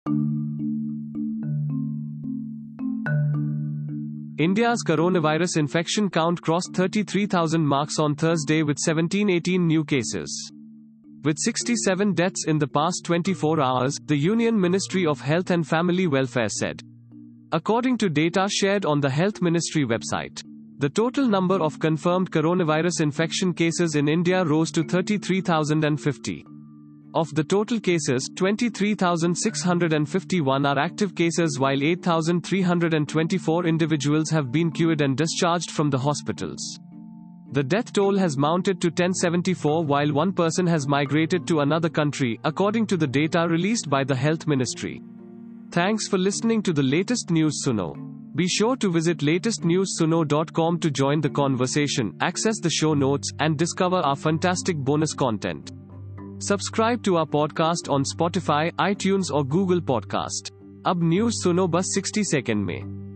India's coronavirus infection count crossed 33,000 marks on Thursday with 1718 new cases. With 67 deaths in the past 24 hours, the Union Ministry of Health and Family Welfare said. According to data shared on the Health Ministry website, the total number of confirmed coronavirus infection cases in India rose to 33,050. Of the total cases, 23,651 are active cases while 8,324 individuals have been cured and discharged from the hospitals. The death toll has mounted to 1074 while one person has migrated to another country, according to the data released by the Health Ministry. Thanks for listening to the latest News Suno. Be sure to visit latestnewssuno.com to join the conversation, access the show notes, and discover our fantastic bonus content. Subscribe to our podcast on Spotify, iTunes or Google Podcast. अब news सुनो बस 60 second में।